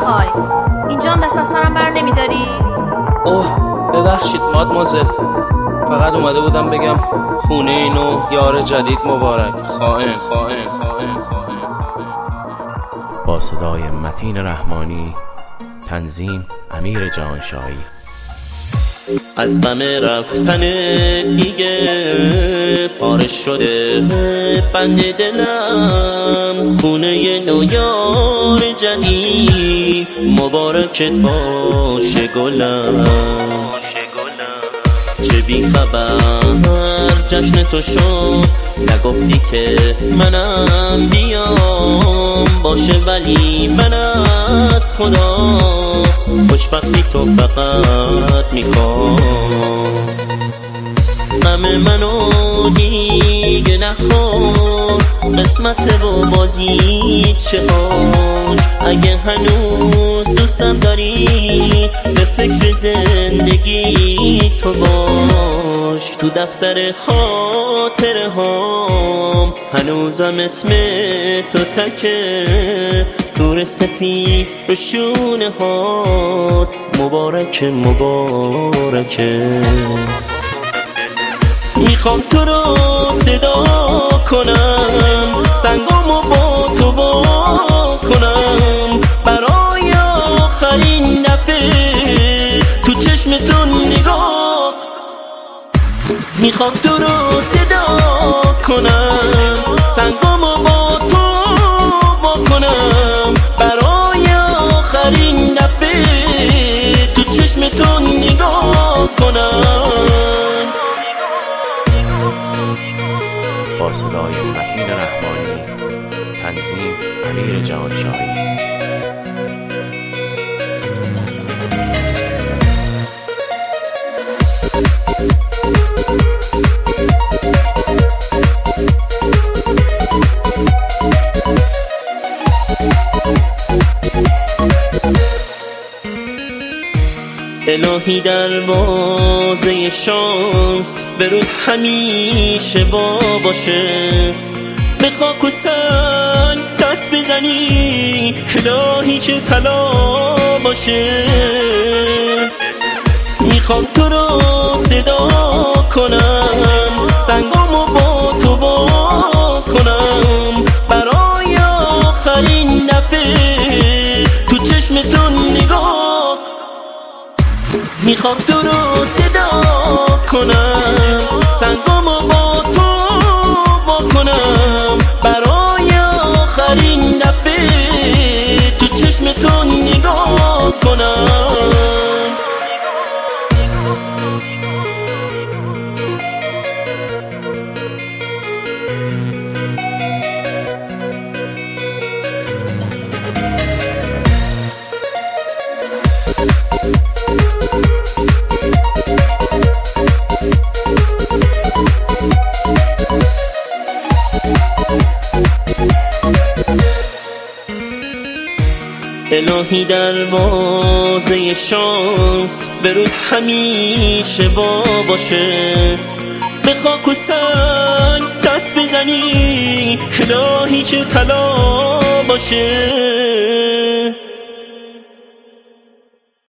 میخوای؟ اینجا هم دست از سرم بر نمیداری؟ اوه ببخشید مادمازل، فقط اومده بودم بگم خونه اینو یار جدید مبارک. خائن. با صدای متین رحمانی، تنظیم امیر جهانشاهی. از غم رفتن دیگه پاره شده بند دلم، خونه نو یار جدید مبارکت باشه گلم. چه بی خبر جشن تو شد، نگفتی که منم بیام باشه، ولی من از خدا خوشبختی تو فقط میخوام. غم منو دیگه نخور، قسمت و بازی چه خوش. اگه هنوز دوستم داری به فکر زندگی تو باش. تو دفتر خاطره هام هنوزم اسم تو تکه، دور سفید رو شونه هات مبارکه. میخوام تو رو صدا کنم، سنگامو با تو با کنم، برای آخرین دفعه تو چشمتون نگاه. میخوام تو رو صدا کنم، سنگامو با تو با کنم، برای آخرین دفعه تو چشمتون نگاه کنم. با صدای متین رحمانی، تنظیم امیر جهانشاهی. الهی دروازه شانس به رود همیشه با باشه، به خاک و سنگ دست بزنی الهی که طلا باشه. میخوام تو رو صدا کنم، سنگامو با تو با کنم، برای آخرین دفعه تو چشمتون نگاه. میخوام تو رو صدا کنم، سنگامو با تو با کنم، برای آخرین دفعه تو چشمتون نگاه کنم. الهی دروازه شانس به رود همیشه با باشه، به خاک و سنگ دست بزنی الهی که طلا باشه.